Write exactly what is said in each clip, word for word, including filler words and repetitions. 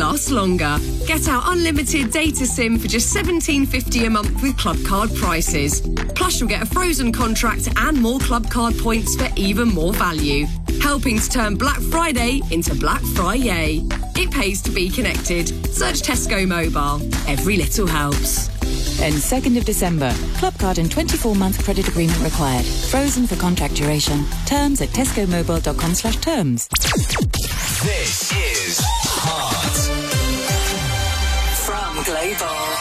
last longer. Get our unlimited data SIM for just seventeen fifty a month with Club Card prices. Plus, you'll get a frozen contract and more Club Card points for even more value. Helping to turn Black Friday into Black Friday. It pays to be connected. Search Tesco Mobile. Every little helps. End second of December. Club Card and twenty-four month credit agreement required. Frozen for contract duration. Terms at tescomobile.com slash terms. This is Heart from Global.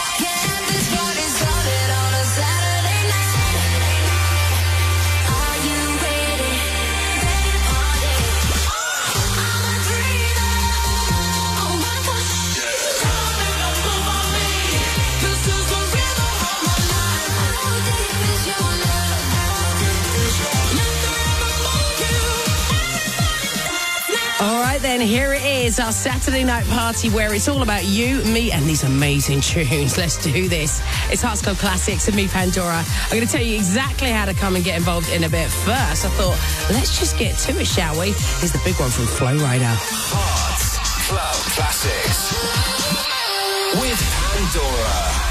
Then here it is, our Saturday night party where it's all about you, me, and these amazing tunes. Let's do this. It's Hearts Club Classics and me, Pandora. I'm going to tell you exactly how to come and get involved in a bit. First, I thought, let's just get to it, shall we? Here's the big one from Flow Rider. Hearts Club Classics with Pandora.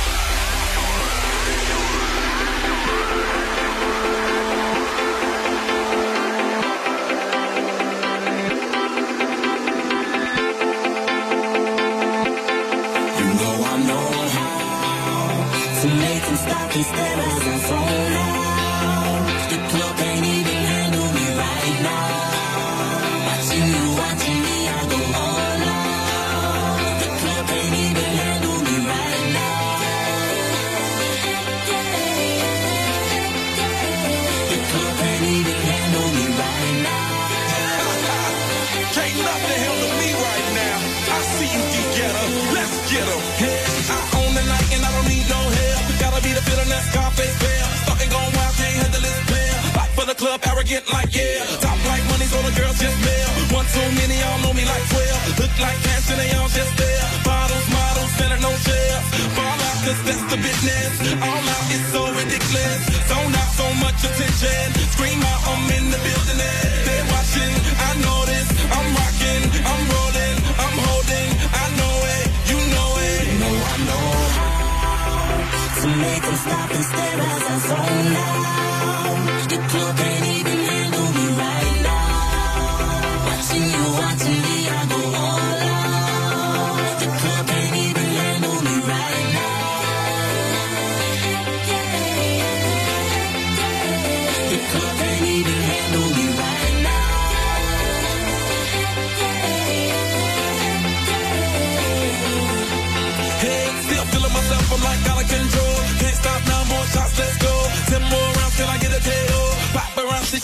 To make them stop and stare as I fall out. The club can't even handle me right now. Watching you, watching me, I go all out. The club can't even handle me right now. The club can't even handle me right now. Can't nothing handle me right now. I see you, get-getter. Let's get 'em. Hey, I own the night and I don't need no help. Gotta be the feeling that Scarface bear. Starting going wild, can't handle this player. Back for the club, arrogant like yeah. Top like money, so the girls just mail. One too many, y'all know me like twelve. Look like cash and they all just there. Bottles, models, spending no shares. Fall out, cause that's the business. All out, it's so ridiculous. Zone out, so much attention. Scream out, I'm in the building. They're watching, I know this. I'm rocking, I'm rolling, I'm holding. I know it, you know it. You know I know how to make them stop and stare as I fall out. The club can't even handle me right now. Watching you, watching me, I go all out. The club can't even handle me right now. The club can't even handle me right now. Hey, still feeling myself, I'm like out of control. Can't stop now, more shots, let's go. Ten more rounds till I get a K O. Paparazzi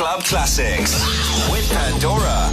Club Classics with Pandora.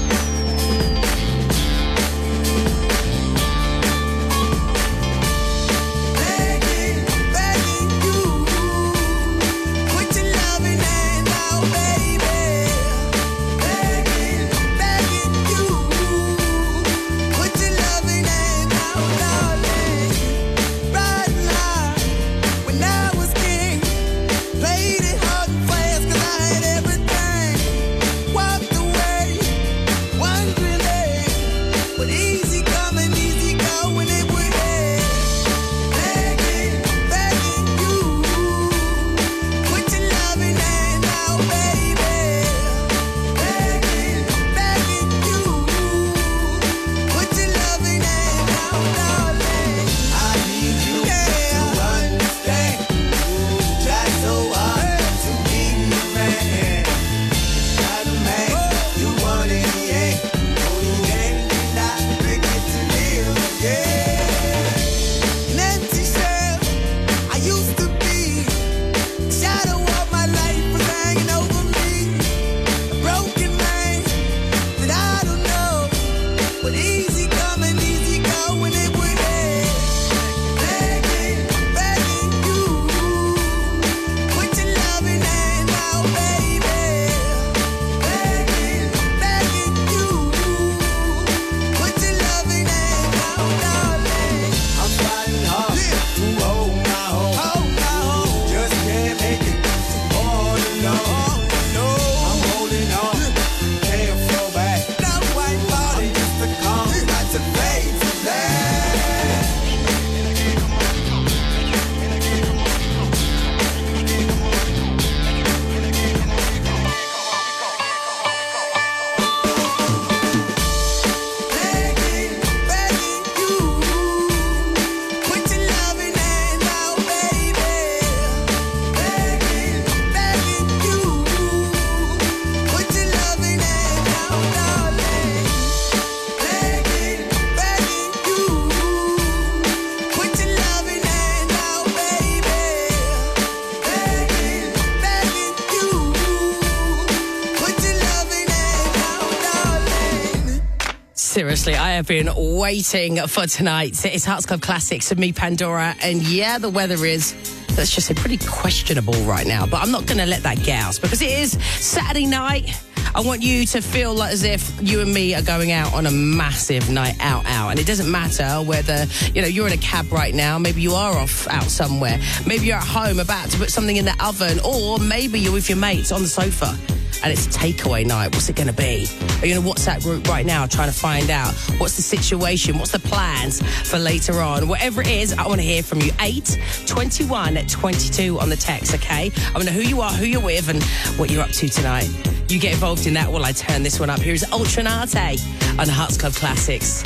Seriously, I have been waiting for tonight. It's Hearts Club Classics with me, Pandora. And yeah, the weather is, let's just say, pretty questionable right now. But I'm not going to let that get us because it is Saturday night. I want you to feel like as if you and me are going out on a massive night out out. And it doesn't matter whether, you know, you're in a cab right now. Maybe you are off out somewhere. Maybe you're at home about to put something in the oven. Or maybe you're with your mates on the sofa. And it's takeaway night. What's it going to be? Are you in a WhatsApp group right now trying to find out what's the situation? What's the plans for later on? Whatever it is, I want to hear from you. eight twenty-one twenty-two on the text, okay? I want to know who you are, who you're with, and what you're up to tonight. You get involved in that while I turn this one up. Here's Ultranate on the Hearts Club Classics.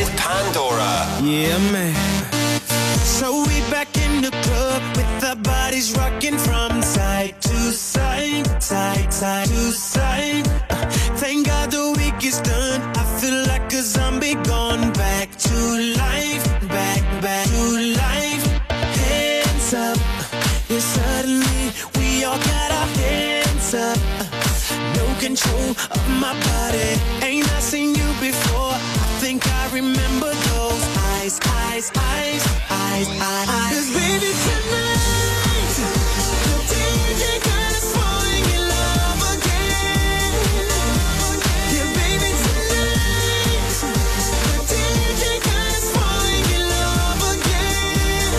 with Pandora. Yeah, man. So we back in the club with our bodies rocking from side to side, side, side to side. Thank God the week is done. I feel like a zombie gone back to life, back, back to life. Hands up, yeah, suddenly we all got our hands up. No control of my body. Ain't I seen you before? I think I remember those eyes, eyes, eyes, eyes, eyes. 'Cause baby tonight, the D J got us falling in love again. Yeah, baby tonight, the D J got us falling in love again.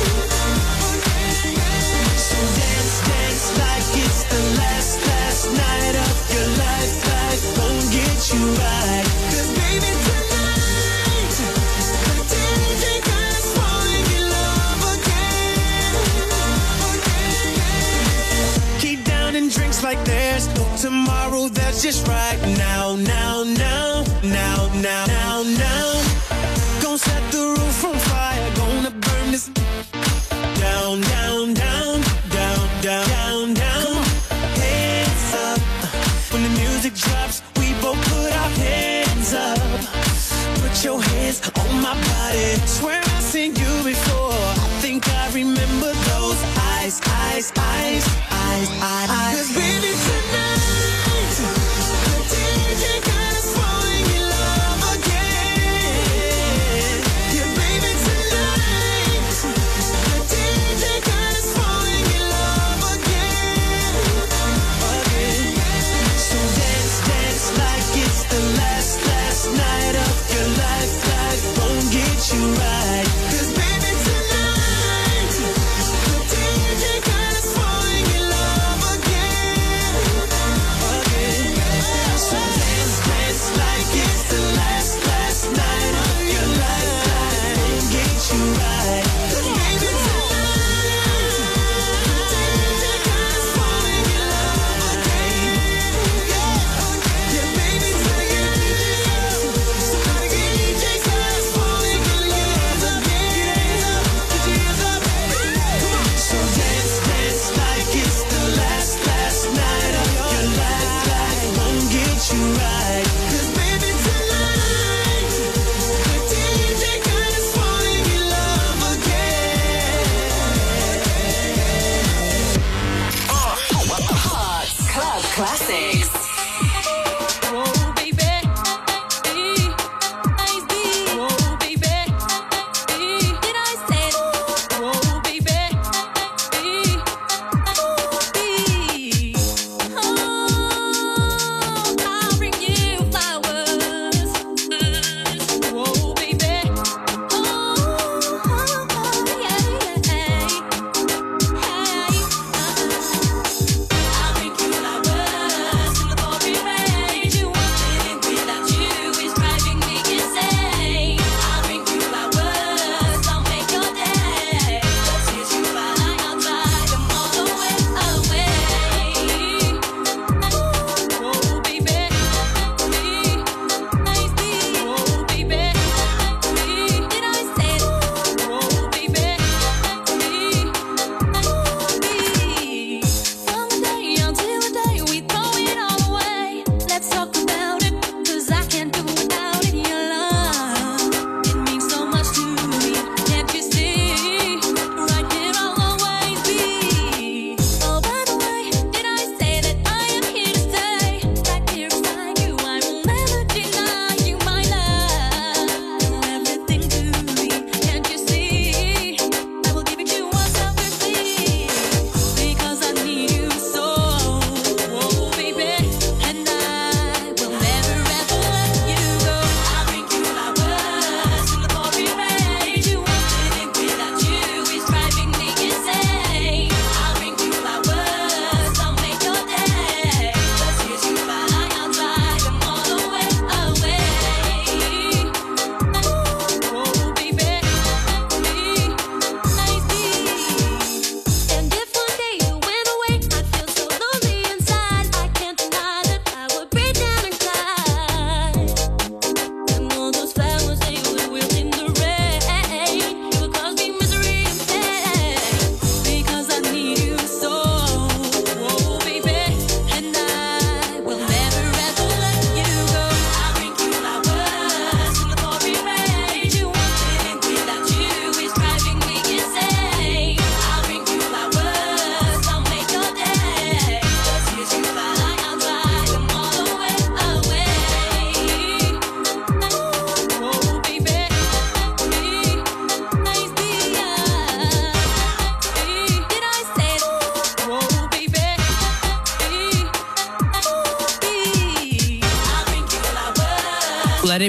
So dance, dance like it's the last, last night of your life. Life won't get you right. 'Cause baby tonight, the D J got us falling in love again. Keep down and drinks like there's no tomorrow. That's just right now, now, now, now, now, now, now. Gonna set the roof on fire. Gonna burn this down, down, down, down, down, down, down. Hands up. When the music drops, we both put our hands up. Put your hands on my body. Swear I've seen you before. I think I remember those eyes, eyes, eyes, eyes, eyes. 'Cause baby tonight, the D J got us falling in love again. Yeah, baby tonight, the D J got us falling in love again. Again. So dance, dance like it's the last, last night of your life. Life won't get you right. 'Cause baby tonight, the D J got us falling in love again. Again. So dance, dance like it's the last, last night of your life. Life won't get you right. 'Cause baby tonight, the D J got us falling in love again. Yeah, baby tonight, somebody get D J got us falling in love again.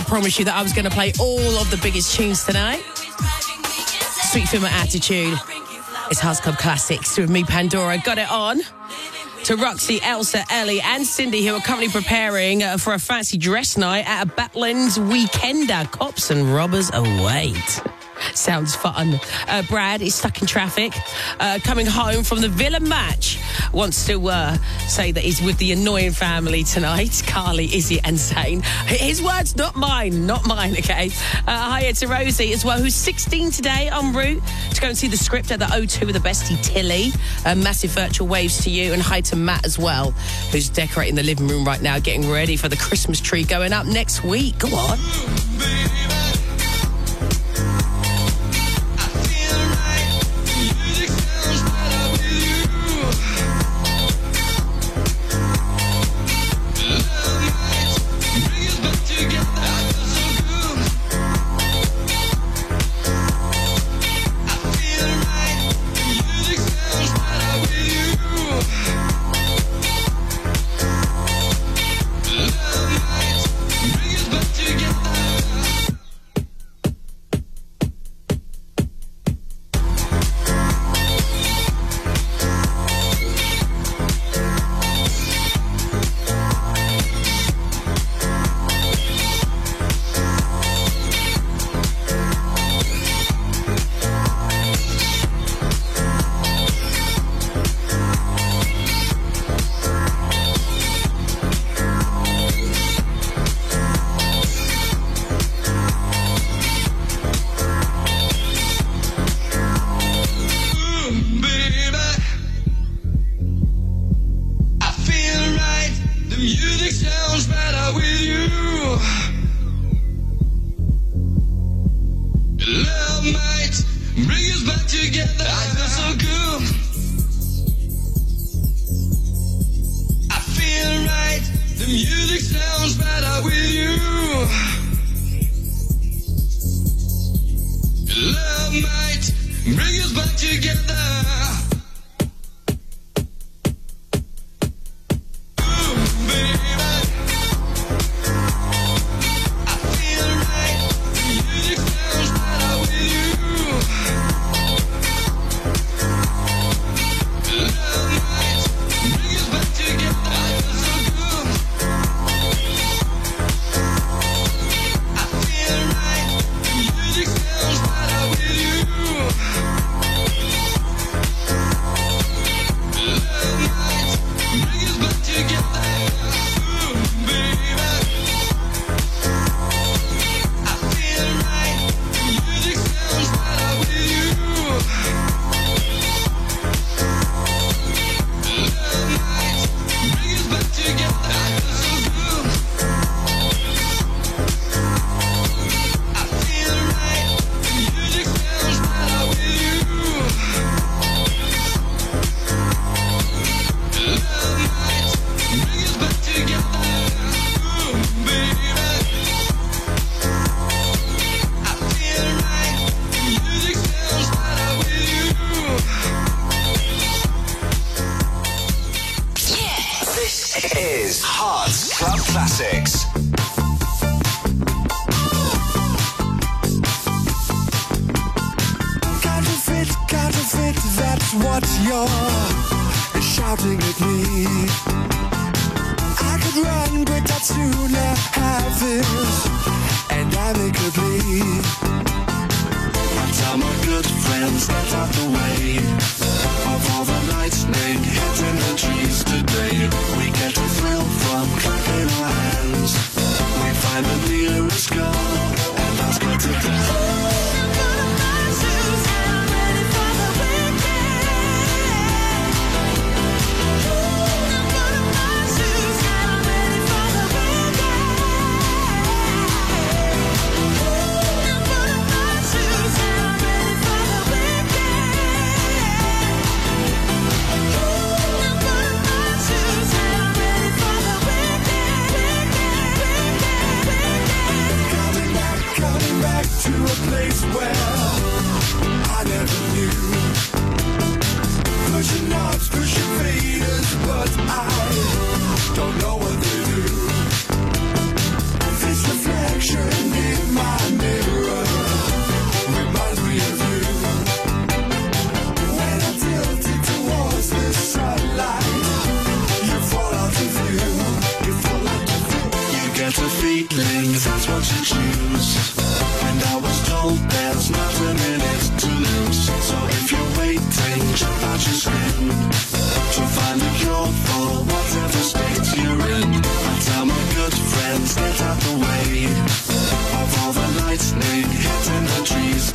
did promise you that I was going to play all of the biggest tunes tonight. Sweet Filmer Attitude. It's House Club Classics with me, Pandora. Got it on to Roxy, Elsa, Ellie and Cindy, who are currently preparing uh, for a fancy dress night at a Batlands Weekender. Cops and robbers await. Sounds fun. Uh, Brad is stuck in traffic, uh, coming home from the Villa match. Wants to uh, say that he's with the annoying family tonight. Carly, Izzy and Zane. His words, not mine. Not mine, okay? Uh, hi to Rosie as well, who's sixteen today, en route to go and see the script at the O two with the bestie Tilly. Uh, massive virtual waves to you. And hi to Matt as well, who's decorating the living room right now, getting ready for the Christmas tree going up next week. Go on.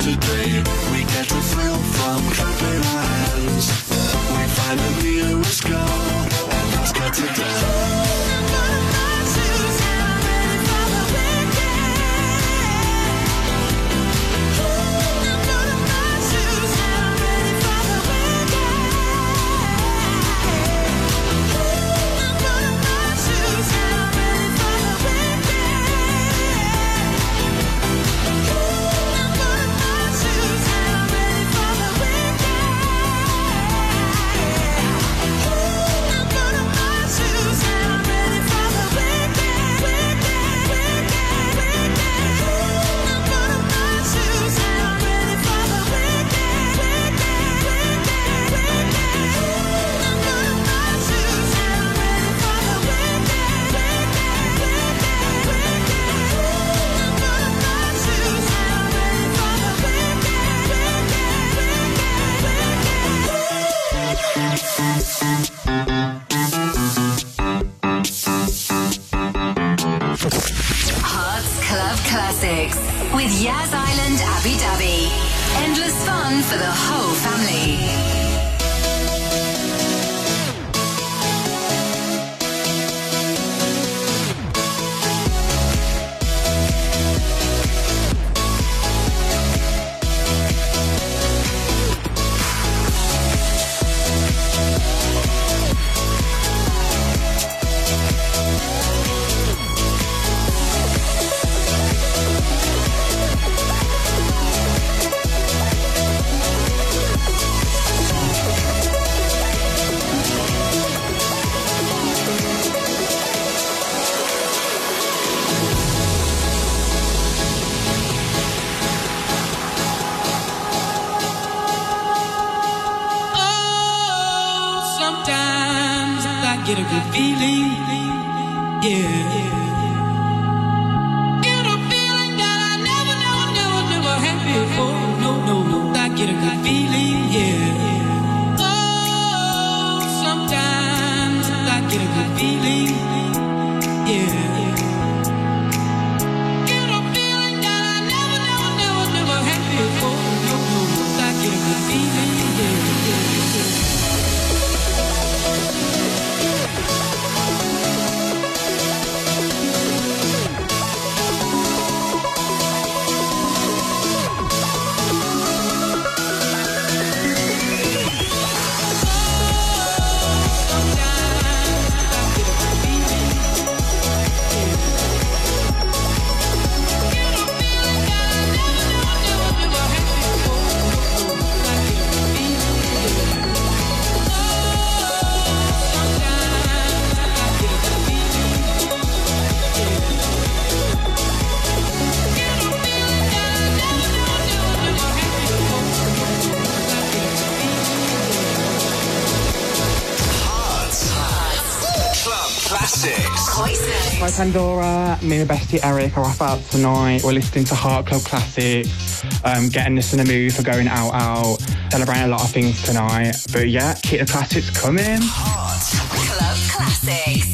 today. We get a thrill from clapping our hands. We find the nearest goal and let's get it done. With Yaz Island Abu Dhabi. Endless fun for the whole family. Get a good feeling, yeah. Get a feeling that I never, never, never, never had before. No, no, no. I get a good feeling, yeah. Oh, sometimes I get a good feeling, yeah. Get a feeling that I never, never, never, never had before. No, no, no. I get a good feeling, yeah. Hi Pandora, me and my bestie Eric are off out tonight. We're listening to Heart Club Classics, um, getting us in the mood for going out, out, celebrating a lot of things tonight. But yeah, keep the classics coming. Heart Club Classics.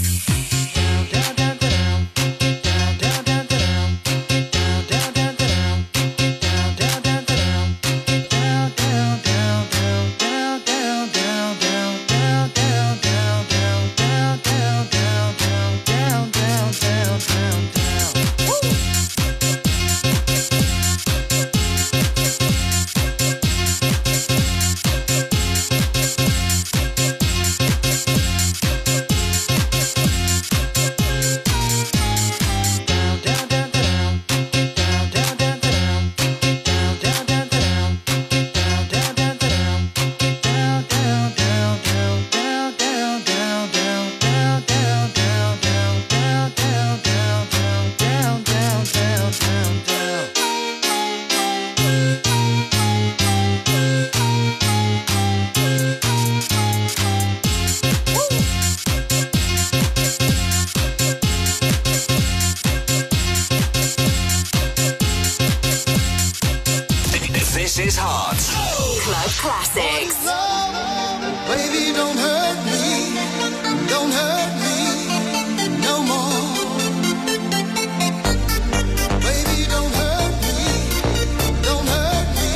This is Heart Club Classics. Baby, don't hurt me, don't hurt me no more. Baby, don't hurt me, don't hurt me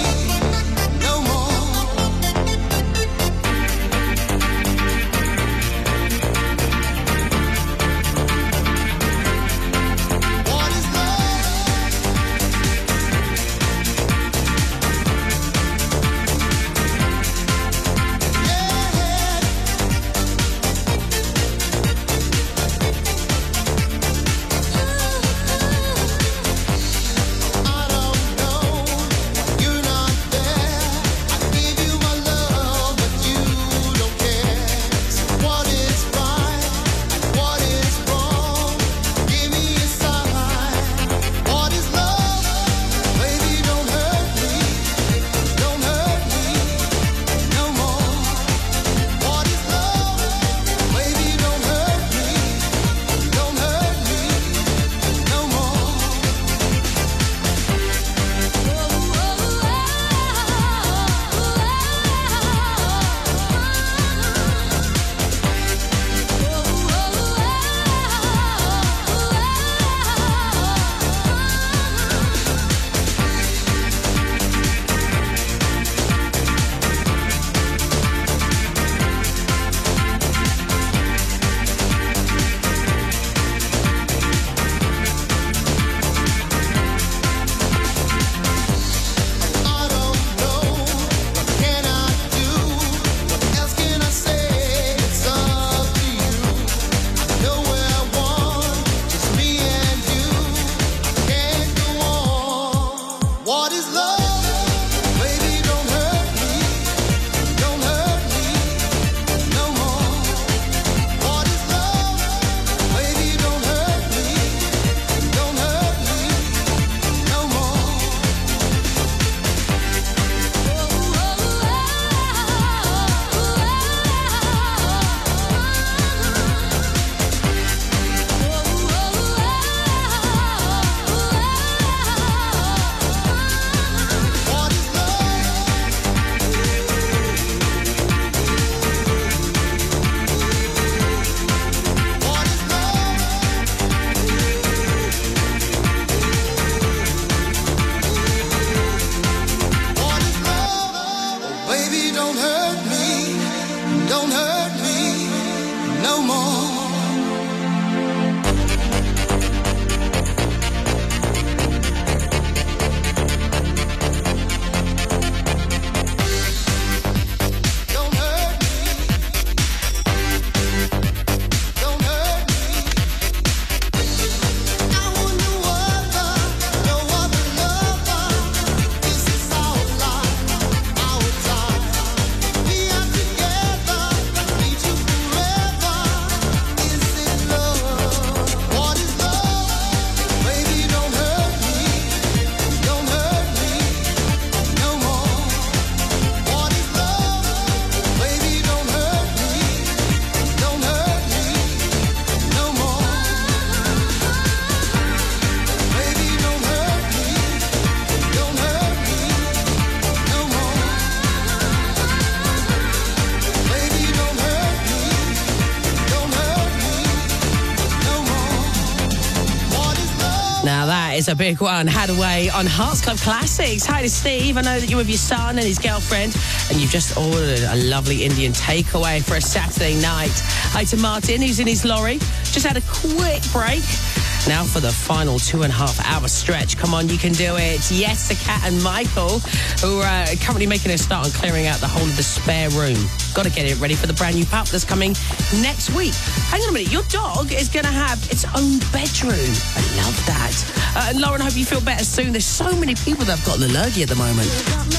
is a big one. Hadaway on Hearts Club Classics. Hi to Steve. I know that you're with your son and his girlfriend, and you've just ordered a lovely Indian takeaway for a Saturday night. Hi to Martin, who's in his lorry. Just had a quick break. Now for the final two and a half hour stretch. Come on, you can do it. Yes, to Kat and Michael, who are uh, currently making a start on clearing out the whole of the spare room. Got to get it ready for the brand new pup that's coming next week. Hang on a minute, your dog is going to have its own bedroom. I love that. Uh, and Lauren, I hope you feel better soon. There's so many people that have got an allergy at the moment.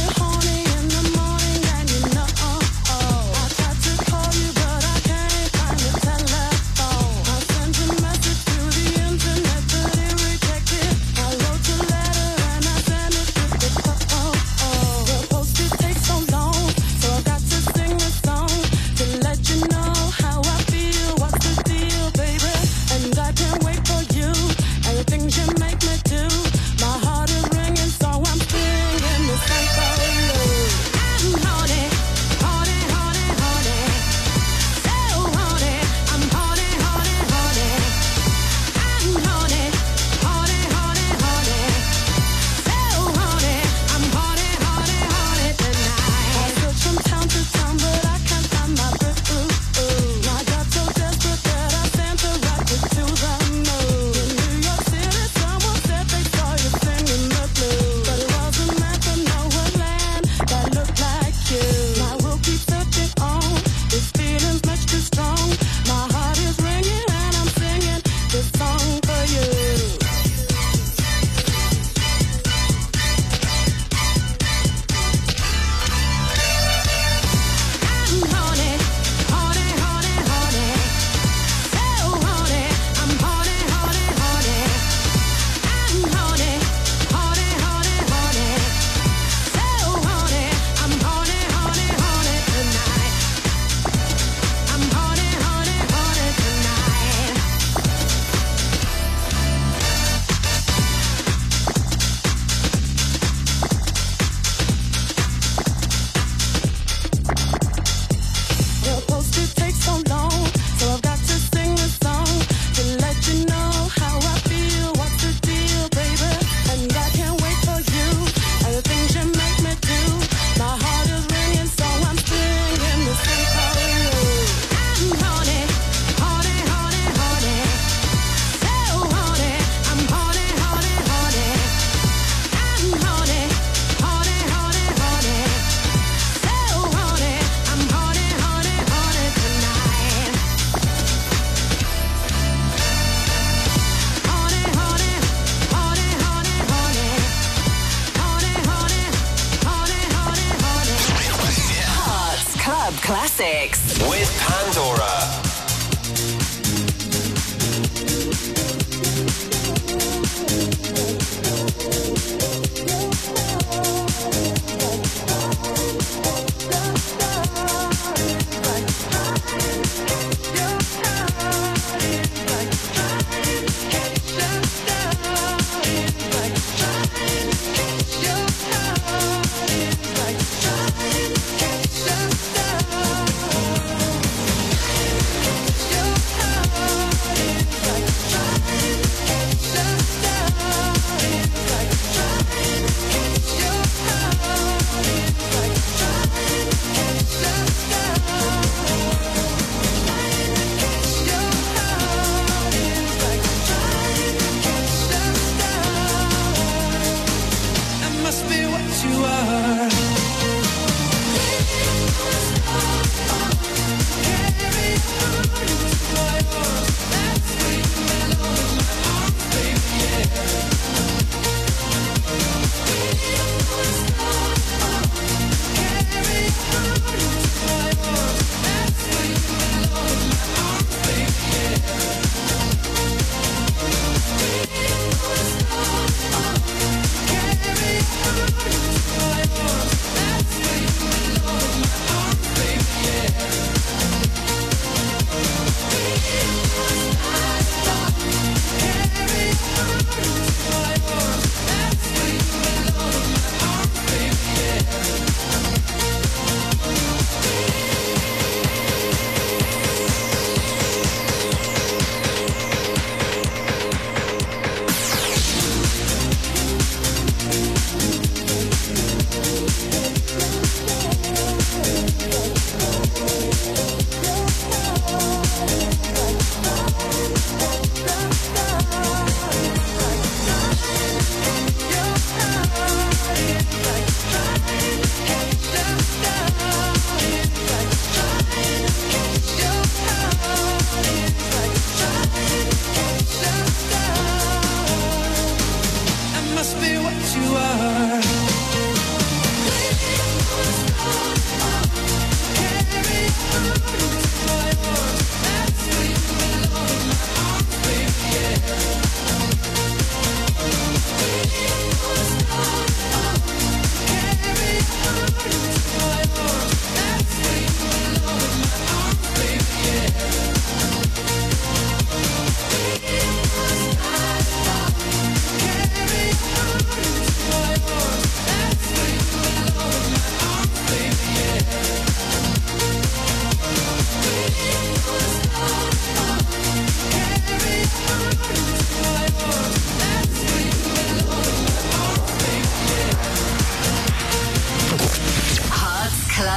Classics with Pandora.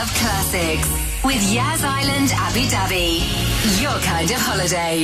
Club Classics with Yaz Island Abu Dhabi. Your kind of holiday.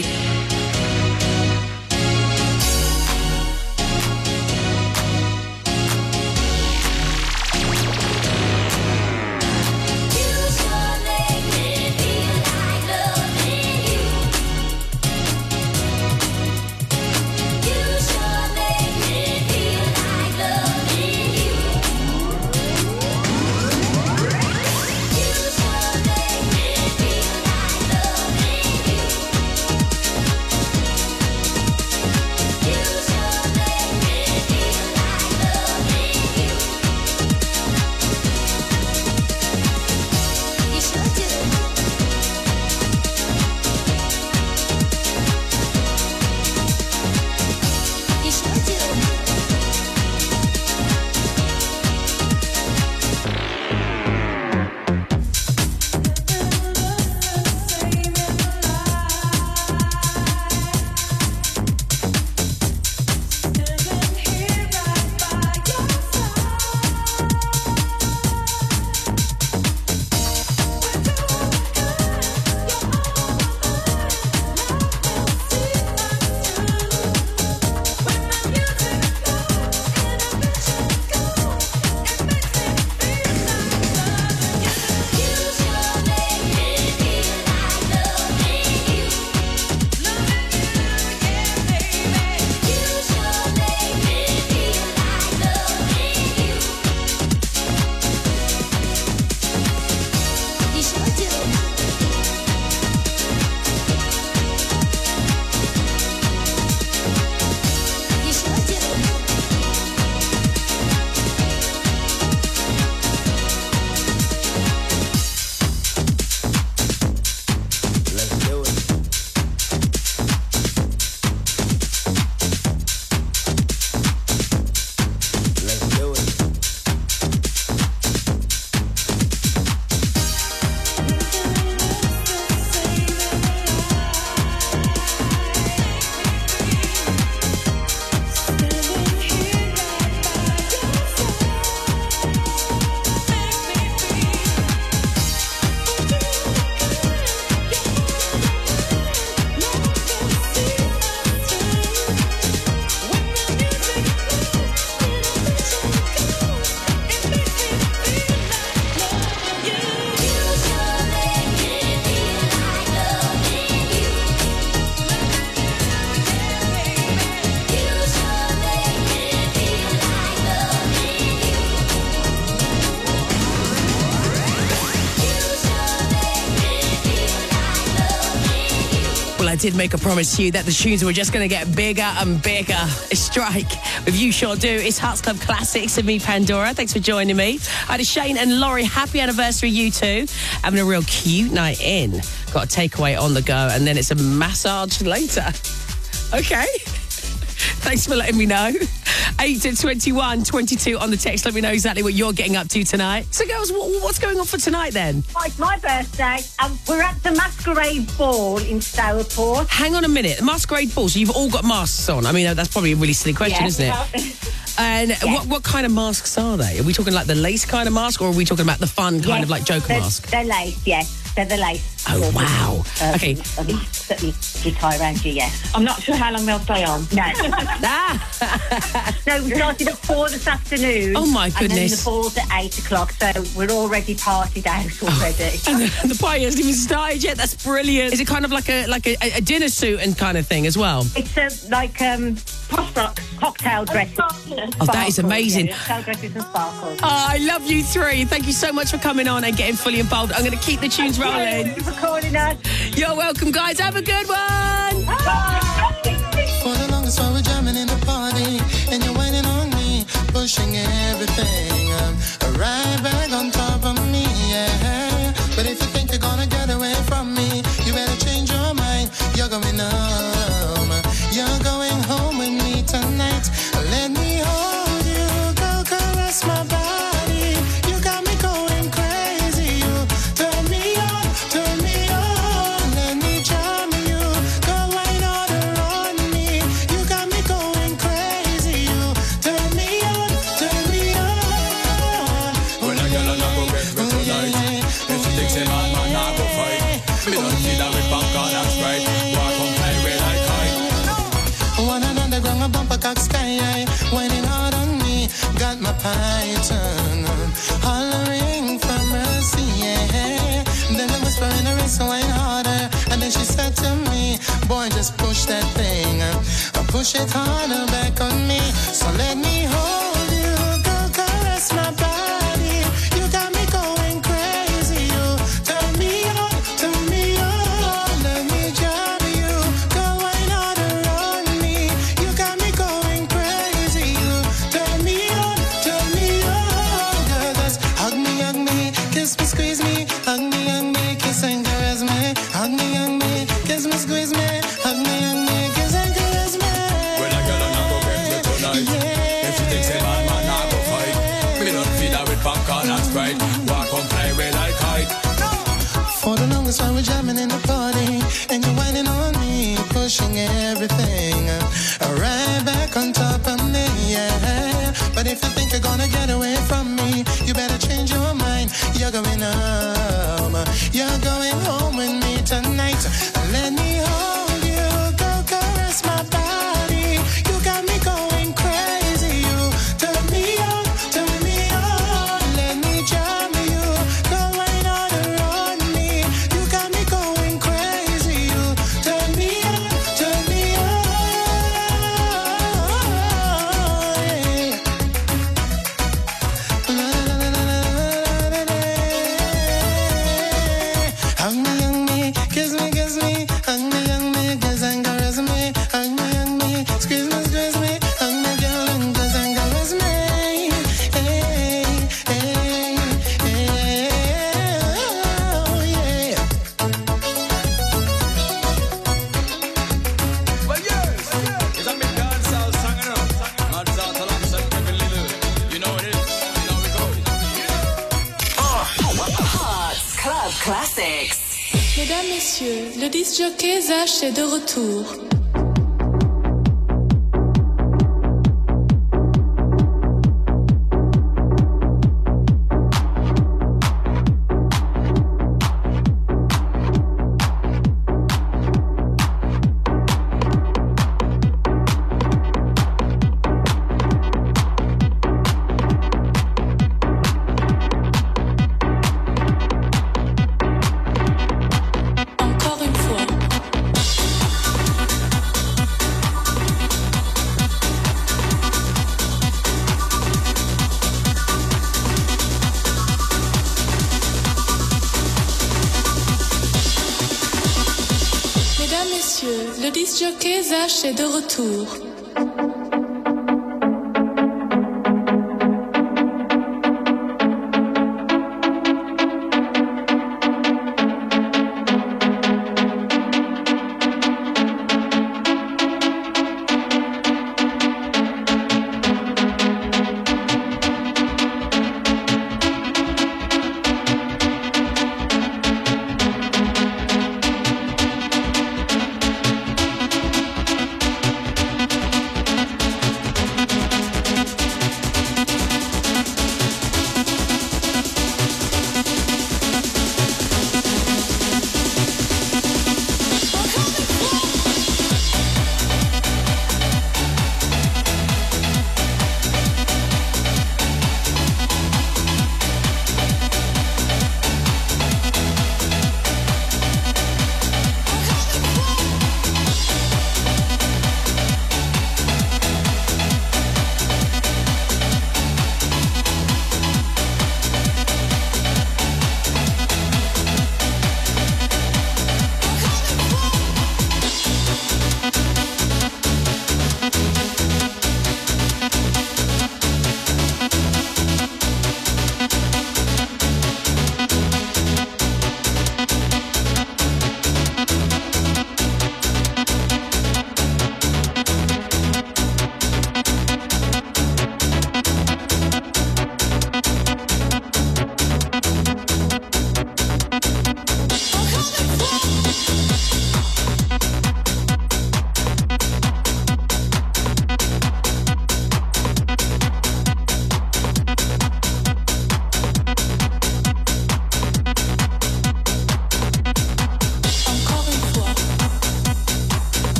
I did make a promise to you that the tunes were just going to get bigger and bigger. Strike with You Sure Do. It's Hearts Club Classics and me, Pandora. Thanks for joining me. I had Shane and Laurie, happy anniversary, you two. Having a real cute night in. Got a takeaway on the go, and then it's a massage later. Okay. Thanks for letting me know. eight to twenty-one, twenty-two on the text. Let me know exactly what you're getting up to tonight. So, girls, what, what's going on for tonight then? It's my birthday. Um, we're at the Masquerade Ball in Stourport. Hang on a minute. The Masquerade Ball. So you've all got masks on. I mean, that's probably a really silly question, Yeah, isn't it? well, And Yes. what, what kind of masks are they? Are we talking like the lace kind of mask, or are we talking about the fun kind yes, of like Joker they're, mask? They're lace, yes. They're the lace. Oh, wow. Uh, Okay. I mean, certainly you tie around you, yes. I'm not sure how long they'll stay on. No. Ah. No, we started at four this afternoon. Oh, my And then goodness. the ball's at eight o'clock, so we're already partied out already. And the, and the party hasn't even started yet. That's brilliant. Is it kind of like a like a, a dinner suit and kind of thing as well? It's a, like um, posh-rock cocktail dresses. Oh, that is amazing. Yeah, cocktail dresses and sparkles. Oh, I love you three. Thank you so much for coming on and getting fully involved. I'm going to keep the tunes rolling. Thank you for calling us. You're welcome, guys. Have a good one. For the longest while we're jamming in the party, and you're whining on me, pushing everything. Um, right back on top of me, yeah. But if you think you're gonna get away from me, you better change your mind. You're going home. You're going home with me tonight. Let me hold you, go caress my body. You got me going crazy. You turn me on, turn me on. Let me charm you, go right on on me. You got me going crazy. You turn me on, turn me on. When I get a knock on red, red tonight. python, hollering for mercy, yeah. Then I whisper in her ear, so I harder. And then she said to me, boy, just push that thing, uh, push it harder back on me. So let me hold you, go caress my body. You got me going crazy, you turn me on, turn me on. Let me jam you, go wine harder on me. You got me going crazy, you turn me on, turn me on. Girl, just hug me, hug me, kiss me, squeeze me, hug me, hug me, kiss and caress me. Hug me, hug me, kiss me, squeeze me, hug me, hug me, kiss and caress me. When I get on, I go get me tonight. If she thinks a bad man, I go fight. Me don't feed her with popcorn and Sprite. Walk on play with like kite. For the longest while we're jamming in the party, and you're whining on me, pushing everything uh, right back on top of me, yeah. But if you think you're gonna get away from me, you better change your mind. You're going home, you're going home with me tonight. Let me hold you, go caress my body. You got me going crazy, you turn me on, turn me on. Let me jam you, go right harder on me. You got me going crazy, you turn me on, turn me on. Yeah. La, la, la, la, la, la, la, la. Hug me, hug me, kiss me, kiss me, hug me, hug me, kiss and caress me, hug me, hug me, squeeze me, squeeze me, hug me, girl, and kiss and caress me. Hey, hey, hey, oh, yeah. Well, yes, it's a big dancehall song, you know. Man's out alongside Kevin Little. You know what it is. You know we go. Hearts Club Classics. Mesdames, Messieurs, le disc jockey Zach est de retour. Encore une fois. Mesdames, Messieurs, le disc jockey Zach est de retour.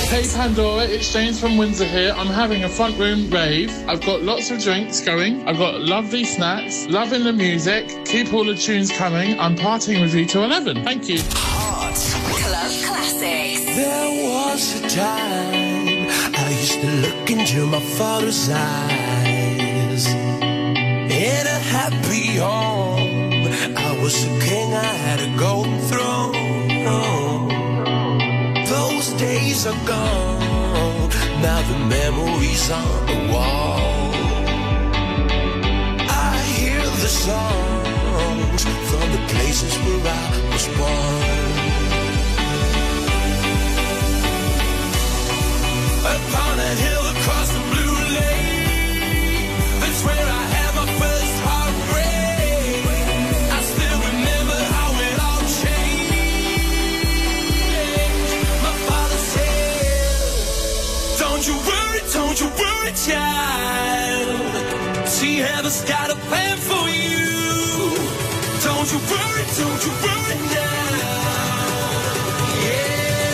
Hey Pandora, it's James from Windsor here. I'm having a front room rave. I've got lots of drinks going. I've got lovely snacks, loving the music. Keep all the tunes coming. I'm partying with you till eleven. Thank you. Hot Club Classics. There was a time I used to look into my father's eyes. In a happy home, I was a king, I had a golden throne. Those days are gone, now the memories on the wall. I hear the songs from the places where I was born. Upon a hill across the blue lake, that's where I had my first heartbreak. I still remember how it all changed. My father said, don't you worry, don't you worry, child. See, heaven's got a plan for you. Don't you worry, don't you worry now. Yeah.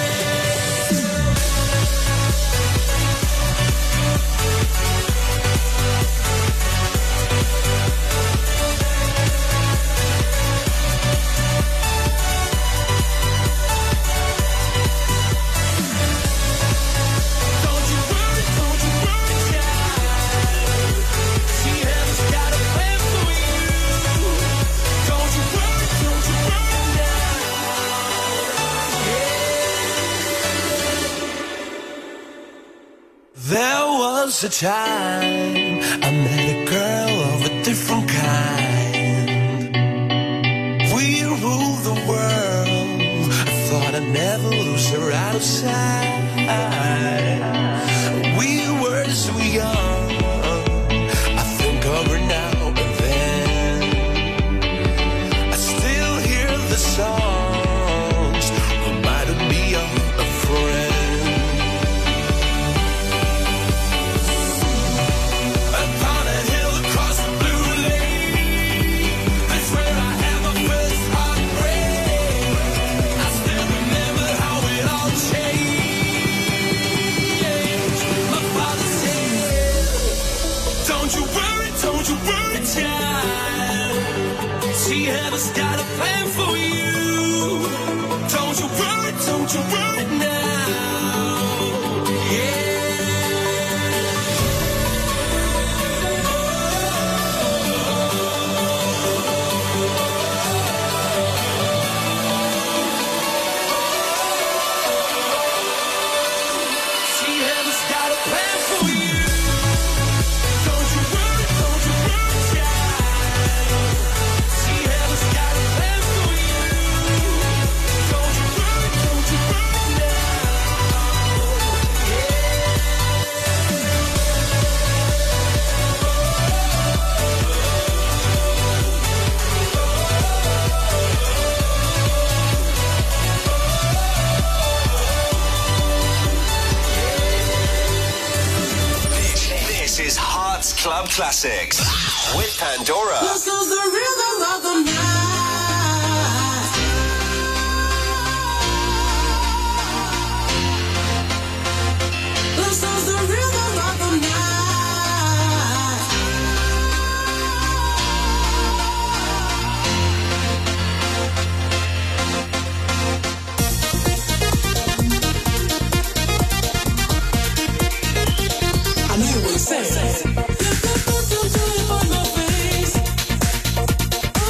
There was a time I met a girl of a different kind. We ruled the world. I thought I'd never lose her out of sight. We were so young. I think of her now and then. I still hear the songs reminding me of a friend. See, heaven's got a plan for you. Don't you worry, don't you worry now. Yeah. See, heaven's got a plan for you. Don't you worry, don't you worry, child. See, heaven's got a plan for you. Don't you worry, don't you worry now. This is Hearts Club Classics with Pandora. This is the rhythm of the night. This is the rhythm of the night. I knew you would say that.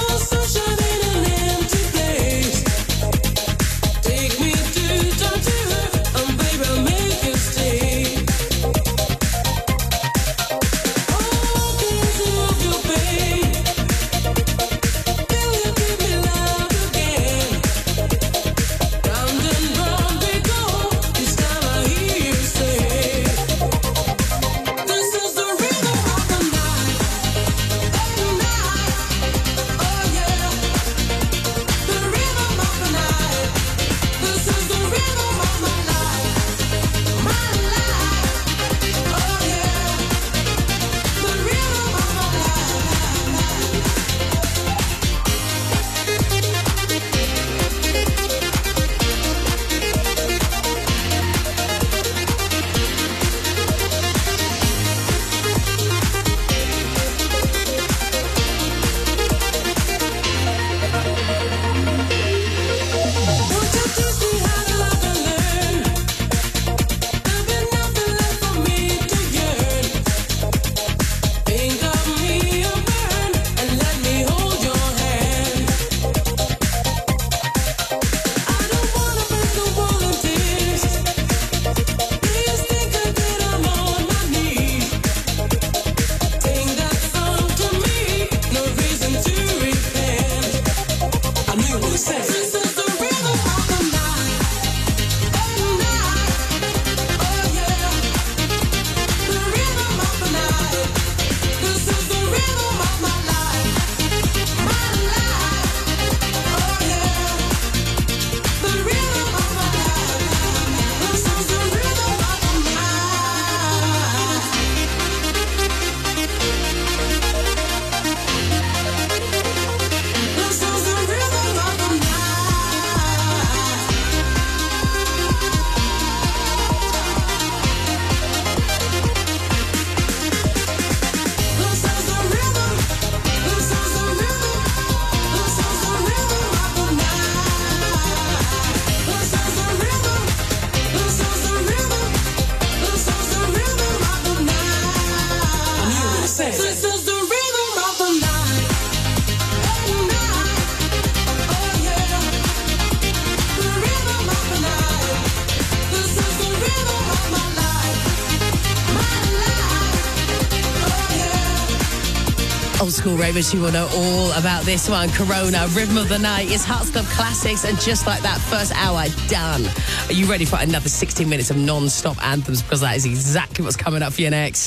school ravers, you will know all about this one. Corona, Rhythm of the Night. It's Hearts Club Classics, and just like that, first hour done. Are you ready for another sixteen minutes of non-stop anthems? Because that is exactly what's coming up for you next.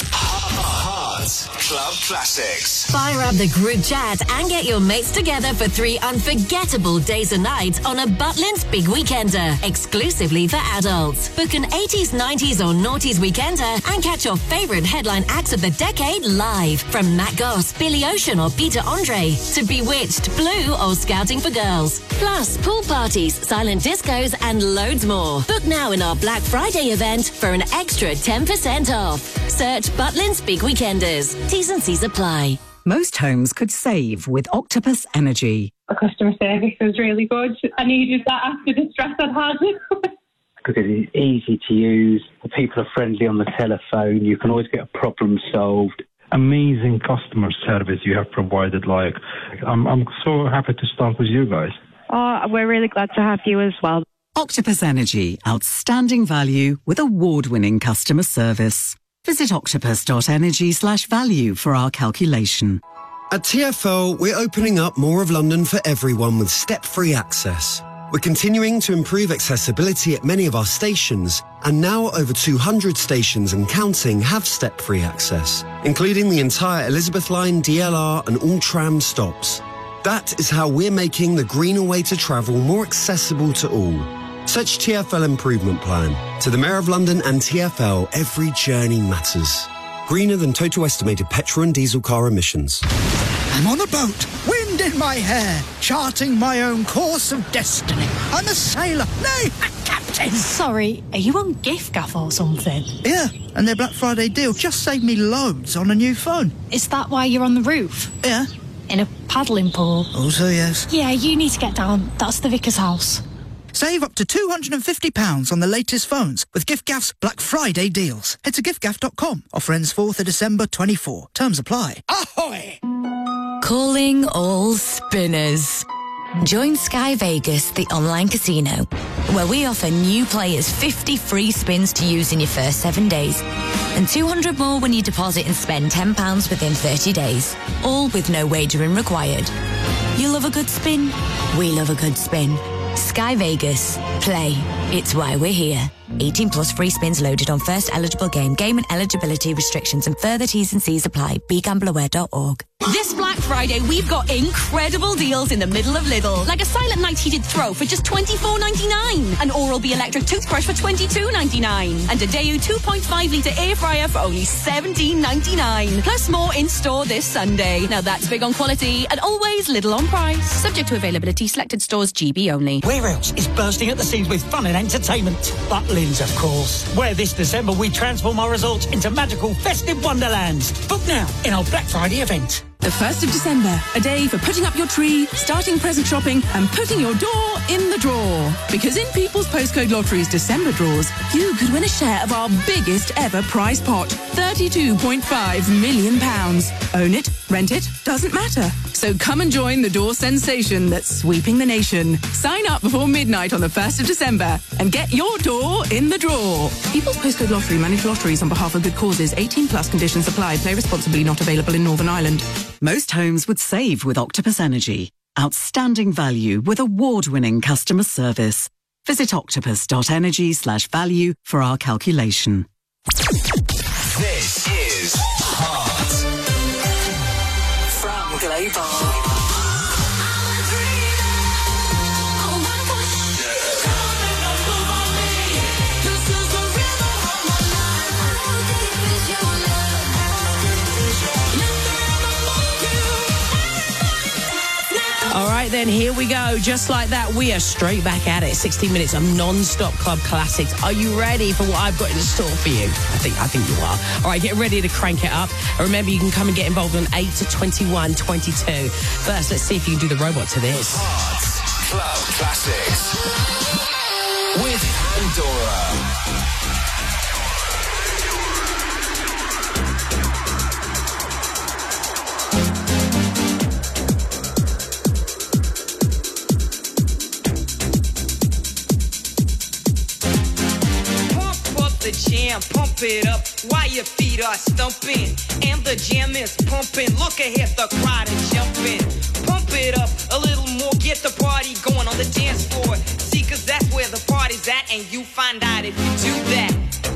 Hearts Club Classics. Fire up the group chat and get your mates together for three unforgettable days and nights on a Butlins Big Weekender, exclusively for adults. Book an eighties, nineties or noughties weekender and catch your favourite headline acts of the decade live. From Matt Goss, Billy Ocean or Peter Andre to Bewitched, Blue or Scouting for Girls. Plus, pool parties, silent discos and loads more. Book now in our Black Friday event for an extra ten percent off. Search Butlins Big Weekenders. T's and C's apply. Most homes could save with Octopus Energy. The customer service was really good. I needed that after the stress I'd had. Because it's easy to use. The people are friendly on the telephone. You can always get a problem solved. Amazing customer service you have provided. Like, I'm, I'm so happy to start with you guys. Oh, we're really glad to have you as well. Octopus Energy, outstanding value with award-winning customer service. Visit octopus.energy slash value for our calculation. At T F L, we're opening up more of London for everyone with step-free access. We're continuing to improve accessibility at many of our stations, and now over two hundred stations and counting have step-free access, including the entire Elizabeth Line, D L R and all tram stops. That is how we're making the greener way to travel more accessible to all. Search T F L Improvement Plan. To the Mayor of London and T F L, every journey matters. Greener than total estimated petrol and diesel car emissions. I'm on a boat, wind in my hair, charting my own course of destiny. I'm a sailor, nay, a captain. Sorry, are you on giffgaff or something? Yeah, and their Black Friday deal just saved me loads on a new phone. Is that why you're on the roof? Yeah. In a paddling pool? Also, yes. Yeah, you need to get down. That's the vicar's house. Save up to two hundred fifty pounds on the latest phones with giffgaff's Black Friday deals. Head to giffgaff dot com. Offer ends fourth of December twenty-four. Terms apply. Ahoy! Calling all spinners. Join Sky Vegas, the online casino, where we offer new players fifty free spins to use in your first seven days. And two hundred more when you deposit and spend ten pounds within thirty days. All with no wagering required. You love a good spin? We love a good spin. Sky Vegas. Play. It's why we're here. eighteen plus free spins loaded on first eligible game. Game and eligibility restrictions and further T's and C's apply. be gamble aware dot org. This Black Friday, we've got incredible deals in the middle of Lidl. Like a Silent Night heated throw for just twenty-four ninety-nine. An Oral-B electric toothbrush for twenty-two ninety-nine. And a Daewoo two point five litre air fryer for only seventeen ninety-nine. Plus more in store this Sunday. Now that's big on quality and always Lidl on price. Subject to availability, selected stores, G B only. Where else is bursting at the seams with fun and entertainment? Butlins, of course. Where this December we transform our resorts into magical festive wonderlands. Book now in our Black Friday event. The first of December, a day for putting up your tree, starting present shopping and putting your door in the drawer. Because in People's Postcode Lottery's December draws, you could win a share of our biggest ever prize pot, thirty-two point five million pounds. Own it, rent it, doesn't matter. So come and join the door sensation that's sweeping the nation. Sign up before midnight on the first of December and get your door in the drawer. People's Postcode Lottery manage lotteries on behalf of good causes. eighteen plus conditions apply. Play responsibly. Not available in Northern Ireland. Most homes would save with Octopus Energy. Outstanding value with award-winning customer service. Visit octopus.energy slash value for our calculation. This is Heart From Global. All right, then, here we go. Just like that, we are straight back at it. sixteen minutes of non-stop club classics. Are you ready for what I've got in store for you? I think I think you are. All right, get ready to crank it up. And remember, you can come and get involved on eight to twenty-one twenty-two. First, let's see if you can do the robot to this. Heart Club Classics with Pandora. The jam, pump it up, while your feet are stumping and the jam is pumping. Look ahead, the crowd is jumping. Pump it up a little more, get the party going on the dance floor. See, cause that's where the party's at, and you find out if you do that.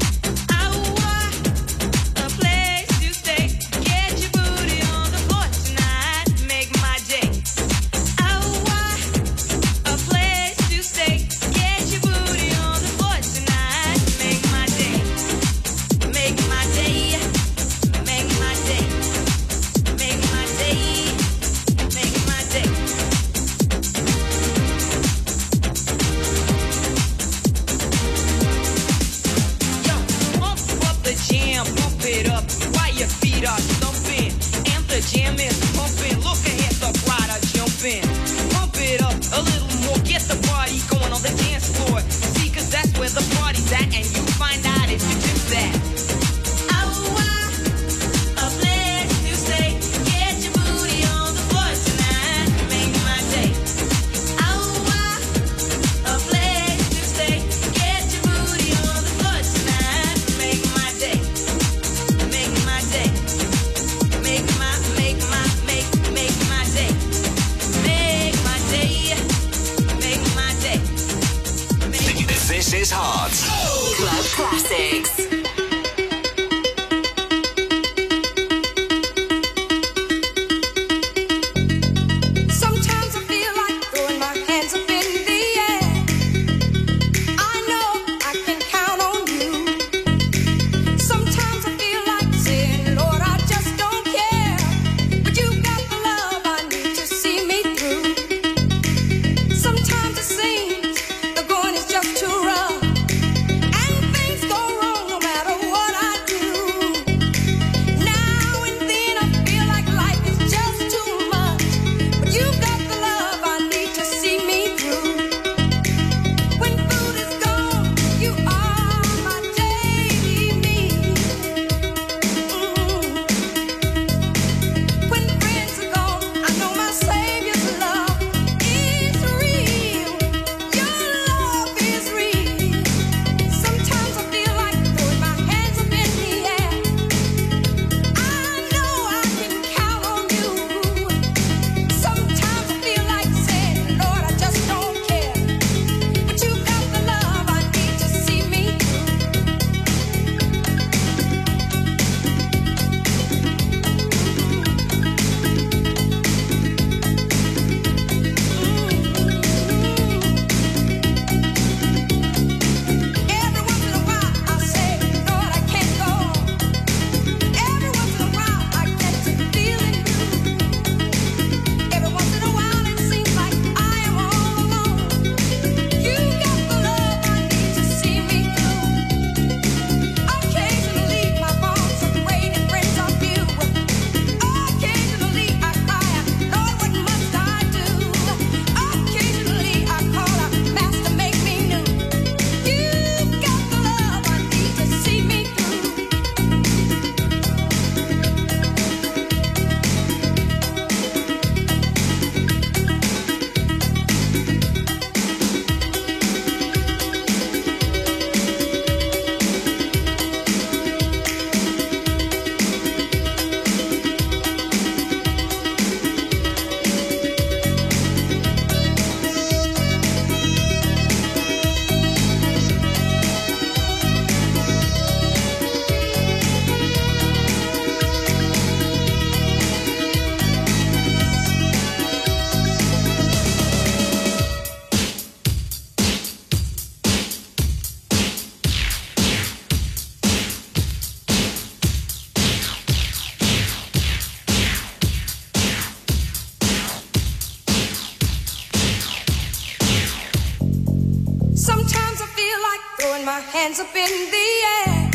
hands up in the air.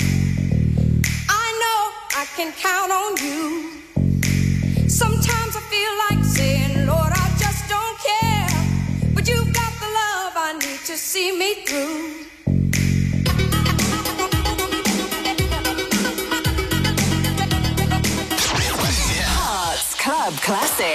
I know I can count on you. Sometimes I feel like saying, Lord, I just don't care. But you've got the love I need to see me through. Hearts Club Classic.